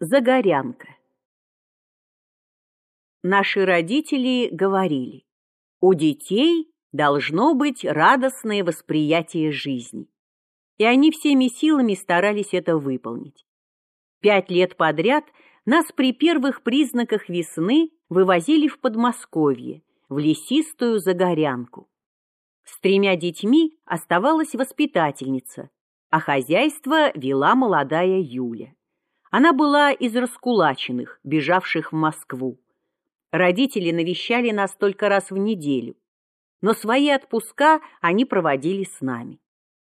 Загорянка. Наши родители говорили, у детей должно быть радостное восприятие жизни. И они всеми силами старались это выполнить. 5 лет подряд нас при первых признаках весны вывозили в Подмосковье, в лесистую Загорянку. С 3 детьми оставалась воспитательница, а хозяйство вела молодая Юля. Она была из раскулаченных, бежавших в Москву. Родители навещали нас только раз в неделю, но свои отпуска они проводили с нами.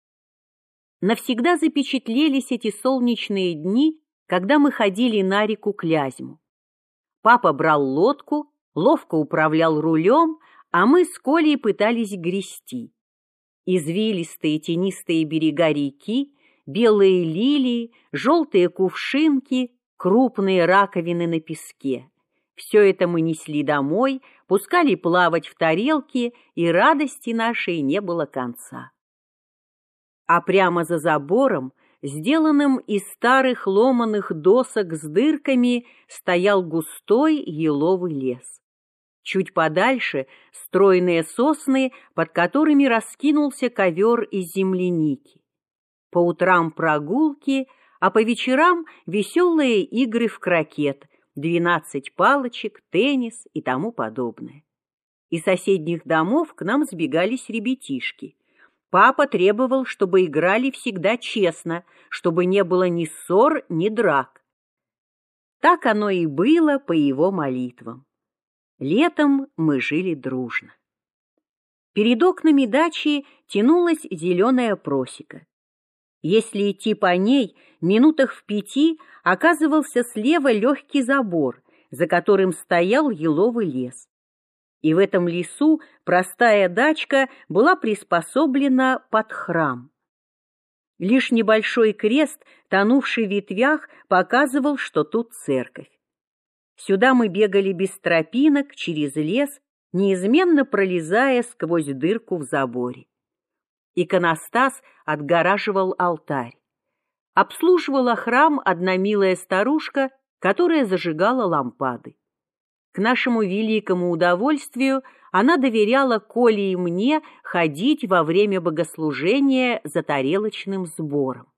Навсегда запечатлелись эти солнечные дни, когда мы ходили на реку Клязьму. Папа брал лодку, ловко управлял рулем, а мы с Колей пытались грести. Извилистые тенистые берега реки, белые лилии, желтые кувшинки, крупные раковины на песке. Все это мы несли домой, пускали плавать в тарелки, и радости нашей не было конца. А прямо за забором, сделанным из старых ломаных досок с дырками, стоял густой еловый лес. Чуть подальше стройные сосны, под которыми раскинулся ковер из земляники. По утрам прогулки, а по вечерам веселые игры в крокет, 12 палочек, теннис и тому подобное. Из соседних домов к нам сбегались ребятишки. Папа требовал, чтобы играли всегда честно, чтобы не было ни ссор, ни драк. Так оно и было по его молитвам. Летом мы жили дружно. Перед окнами дачи тянулась зеленая просека. Если идти по ней, минутах в 5 оказывался слева легкий забор, за которым стоял еловый лес. И в этом лесу простая дачка была приспособлена под храм. Лишь небольшой крест, тонувший в ветвях, показывал, что тут церковь. Сюда мы бегали без тропинок, через лес, неизменно пролезая сквозь дырку в заборе. Иконостас отгораживал алтарь. Обслуживала храм одна милая старушка, которая зажигала лампады. К нашему великому удовольствию она доверяла Коле и мне ходить во время богослужения за тарелочным сбором.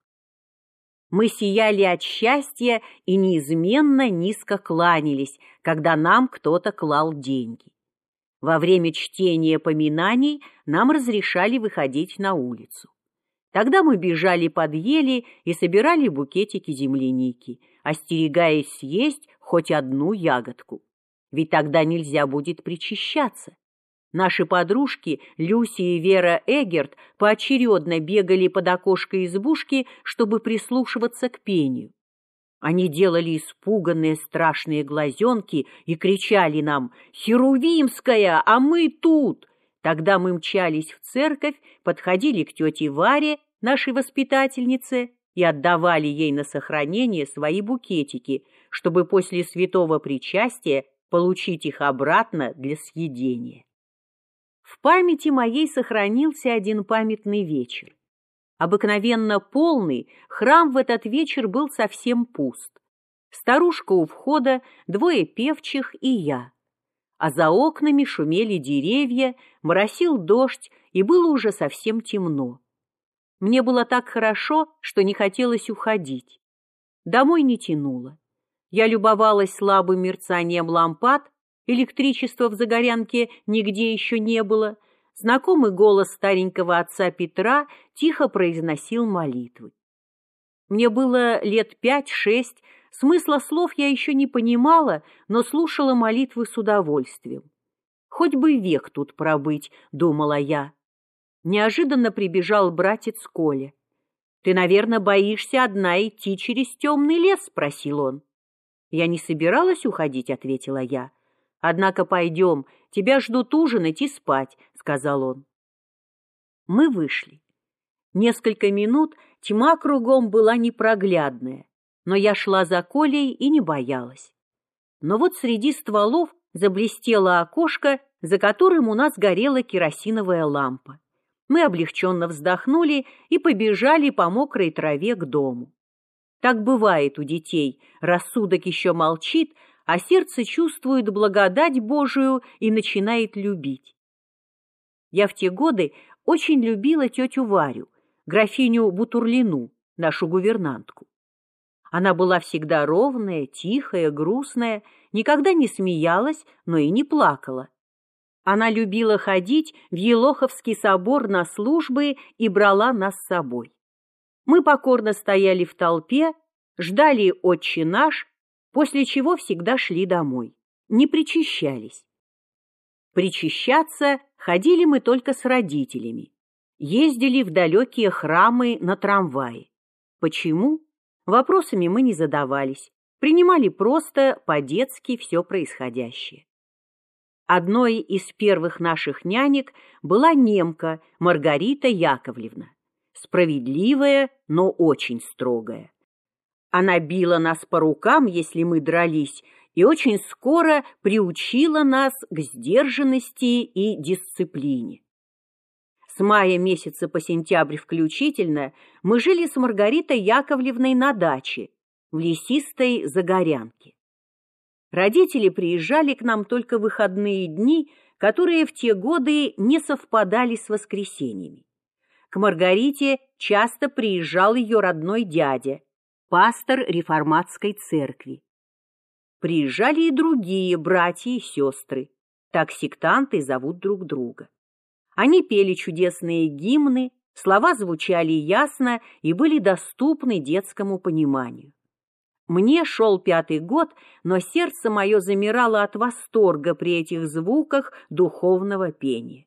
Мы сияли от счастья и неизменно низко кланялись, когда нам кто-то клал деньги. Во время чтения поминаний нам разрешали выходить на улицу. Тогда мы бежали под ели и собирали букетики земляники, остерегаясь съесть хоть одну ягодку. Ведь тогда нельзя будет причащаться. Наши подружки Люси и Вера Эггерт поочередно бегали под окошко избушки, чтобы прислушиваться к пению. Они делали испуганные страшные глазенки и кричали нам: «Херувимская, а мы тут!» Тогда мы мчались в церковь, подходили к тете Варе, нашей воспитательнице, и отдавали ей на сохранение свои букетики, чтобы после святого причастия получить их обратно для съедения. В памяти моей сохранился один памятный вечер. Обыкновенно полный, храм в этот вечер был совсем пуст. Старушка у входа, 2 певчих и я. А за окнами шумели деревья, моросил дождь, и было уже совсем темно. Мне было так хорошо, что не хотелось уходить. Домой не тянуло. Я любовалась слабым мерцанием лампад, электричества в Загорянке нигде еще не было. Знакомый голос старенького отца Петра тихо произносил молитвы. Мне было лет 5-6, смысла слов я еще не понимала, но слушала молитвы с удовольствием. «Хоть бы век тут пробыть», — думала я. Неожиданно прибежал братец Коля. «Ты, наверное, боишься одна идти через темный лес?» — спросил он. «Я не собиралась уходить», — ответила я. «Однако пойдем, тебя ждут ужинать и спать», — сказал он. Мы вышли. Несколько минут тьма кругом была непроглядная, но я шла за Колей и не боялась. Но вот среди стволов заблестело окошко, за которым у нас горела керосиновая лампа. Мы облегченно вздохнули и побежали по мокрой траве к дому. Так бывает у детей, рассудок еще молчит, а сердце чувствует благодать Божию и начинает любить. Я в те годы очень любила тетю Варю, графиню Бутурлину, нашу гувернантку. Она была всегда ровная, тихая, грустная, никогда не смеялась, но и не плакала. Она любила ходить в Елоховский собор на службы и брала нас с собой. Мы покорно стояли в толпе, ждали «Отче наш», после чего всегда шли домой, не причащались. Причащаться ходили мы только с родителями, ездили в далекие храмы на трамвае. Почему? Вопросами мы не задавались, принимали просто по-детски все происходящее. Одной из первых наших нянек была немка Маргарита Яковлевна, справедливая, но очень строгая. Она била нас по рукам, если мы дрались, и очень скоро приучила нас к сдержанности и дисциплине. С мая месяца по сентябрь включительно мы жили с Маргаритой Яковлевной на даче в лесистой Загорянке. Родители приезжали к нам только в выходные дни, которые в те годы не совпадали с воскресеньями. К Маргарите часто приезжал ее родной дядя, пастор реформатской церкви. Приезжали и другие братья и сестры, так сектанты зовут друг друга. Они пели чудесные гимны, слова звучали ясно и были доступны детскому пониманию. Мне шел 5-й год, но сердце мое замирало от восторга при этих звуках духовного пения.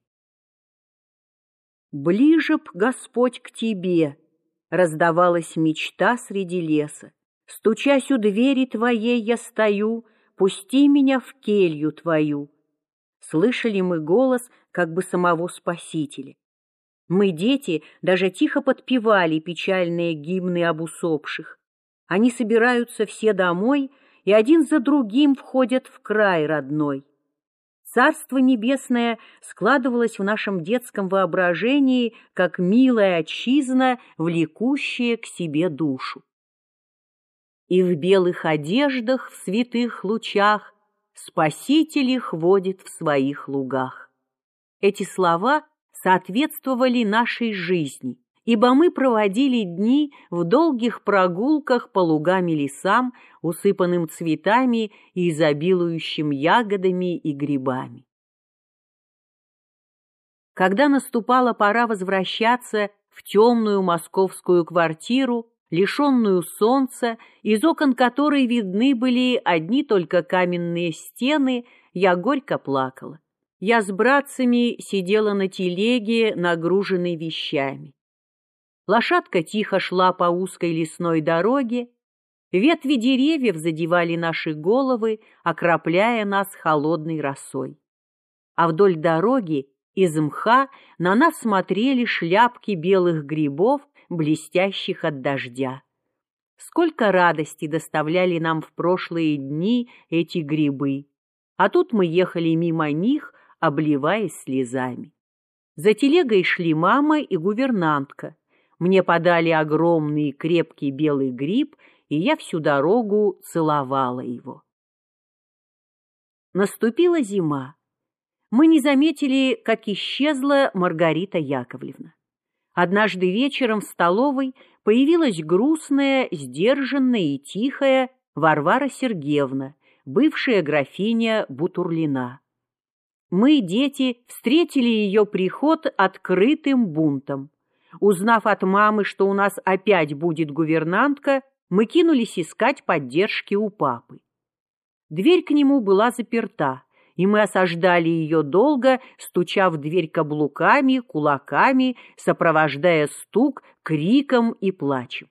«Ближе б, Господь, к Тебе!» — раздавалась мечта среди леса. «Стучась у двери Твоей я стою, пусти меня в келью Твою». Слышали мы голос как бы самого Спасителя. Мы, дети, даже тихо подпевали печальные гимны об усопших. Они собираются все домой и один за другим входят в край родной. Царство небесное складывалось в нашем детском воображении, как милая отчизна, влекущая к себе душу. И в белых одеждах, в святых лучах, Спаситель их водит в своих лугах. Эти слова соответствовали нашей жизни, ибо мы проводили дни в долгих прогулках по лугам и лесам, усыпанным цветами и изобилующим ягодами и грибами. Когда наступала пора возвращаться в темную московскую квартиру, лишенную солнца, из окон которой видны были одни только каменные стены, я горько плакала. Я с братцами сидела на телеге, нагруженной вещами. Лошадка тихо шла по узкой лесной дороге, ветви деревьев задевали наши головы, окропляя нас холодной росой. А вдоль дороги из мха на нас смотрели шляпки белых грибов, блестящих от дождя. Сколько радости доставляли нам в прошлые дни эти грибы, а тут мы ехали мимо них, обливаясь слезами. За телегой шли мама и гувернантка. Мне подали огромный крепкий белый гриб, и я всю дорогу целовала его. Наступила зима. Мы не заметили, как исчезла Маргарита Яковлевна. Однажды вечером в столовой появилась грустная, сдержанная и тихая Варвара Сергеевна, бывшая графиня Бутурлина. Мы, дети, встретили ее приход открытым бунтом. Узнав от мамы, что у нас опять будет гувернантка, мы кинулись искать поддержки у папы. Дверь к нему была заперта, и мы осаждали ее долго, стуча в дверь каблуками, кулаками, сопровождая стук криком и плачем.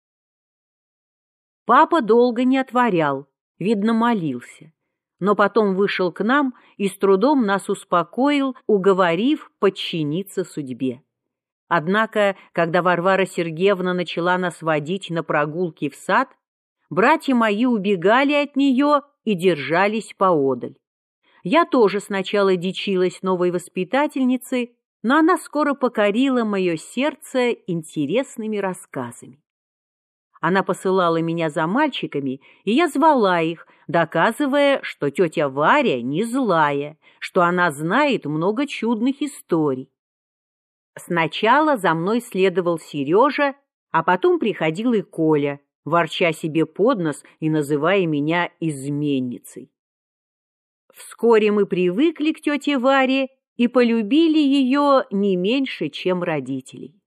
Папа долго не отворял, видно, молился, но потом вышел к нам и с трудом нас успокоил, уговорив подчиниться судьбе. Однако, когда Варвара Сергеевна начала нас водить на прогулки в сад, братья мои убегали от нее и держались поодаль. Я тоже сначала дичилась новой воспитательницей, но она скоро покорила мое сердце интересными рассказами. Она посылала меня за мальчиками, и я звала их, доказывая, что тетя Варя не злая, что она знает много чудных историй. Сначала за мной следовал Сережа, а потом приходил и Коля, ворча себе под нос и называя меня изменницей. Вскоре мы привыкли к тете Варе и полюбили ее не меньше, чем родителей.